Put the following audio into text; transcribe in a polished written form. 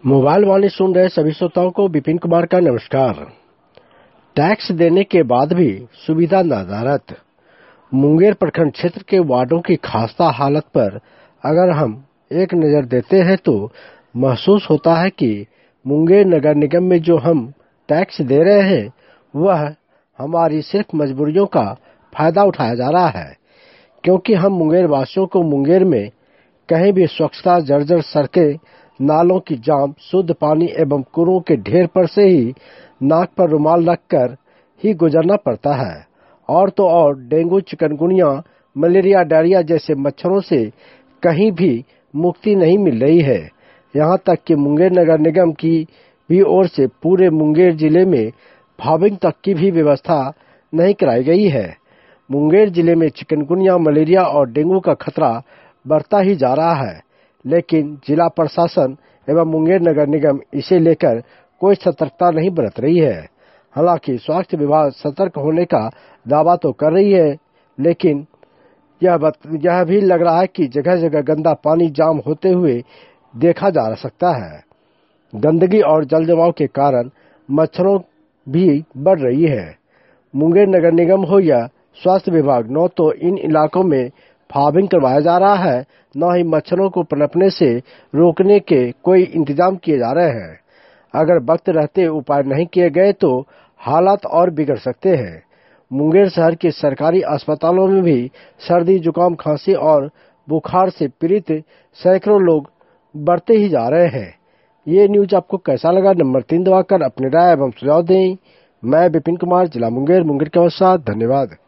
Mobile वाणी सुन रहे सभी श्रोताओं को विपिन कुमार का नमस्कार। टैक्स देने के बाद भी सुविधा नदारद। मुंगेर प्रखंड क्षेत्र के वार्डों की खस्ता हालत पर अगर हम एक नजर देते हैं तो महसूस होता है कि मुंगेर नगर निगम में जो हम टैक्स दे रहे हैं वह हमारी सिर्फ मजबूरियों का फायदा उठाया जा रहा है, क्योंकि हम मुंगेर वासियों को मुंगेर में कहीं भी स्वच्छता, जर्जर सड़कें, नालों की जाम, शुद्ध पानी एवं कूड़ों के ढेर पर से ही नाक पर रुमाल रखकर ही गुजरना पड़ता है। और तो और डेंगू, चिकनगुनिया, मलेरिया, डायरिया जैसे मच्छरों से कहीं भी मुक्ति नहीं मिल रही है। यहाँ तक कि मुंगेर नगर निगम की भी ओर से पूरे मुंगेर जिले में फार्मिंग तक की भी व्यवस्था नहीं कराई गई है। मुंगेर जिले में चिकनगुनिया, मलेरिया और डेंगू का खतरा बढ़ता ही जा रहा है, लेकिन जिला प्रशासन एवं मुंगेर नगर निगम इसे लेकर कोई सतर्कता नहीं बरत रही है। हालांकि स्वास्थ्य विभाग सतर्क होने का दावा तो कर रही है, लेकिन यह भी लग रहा है कि जगह जगह गंदा पानी जाम होते हुए देखा जा सकता है। गंदगी और जल जमाव के कारण मच्छरों भी बढ़ रही है। मुंगेर नगर निगम हो या स्वास्थ्य विभाग, न तो इन इलाकों में फार्मिंग करवाया जा रहा है, न ही मच्छरों को पनपने से रोकने के कोई इंतजाम किए जा रहे हैं। अगर वक्त रहते उपाय नहीं किए गए तो हालात और बिगड़ सकते हैं। मुंगेर शहर के सरकारी अस्पतालों में भी सर्दी, जुकाम, खांसी और बुखार से पीड़ित सैकड़ों लोग बढ़ते ही जा रहे हैं। ये न्यूज आपको कैसा लगा? नंबर 3 दबाकर अपनी राय एवं सुझाव दें। मैं विपिन कुमार, जिला मुंगेर के साथ। धन्यवाद।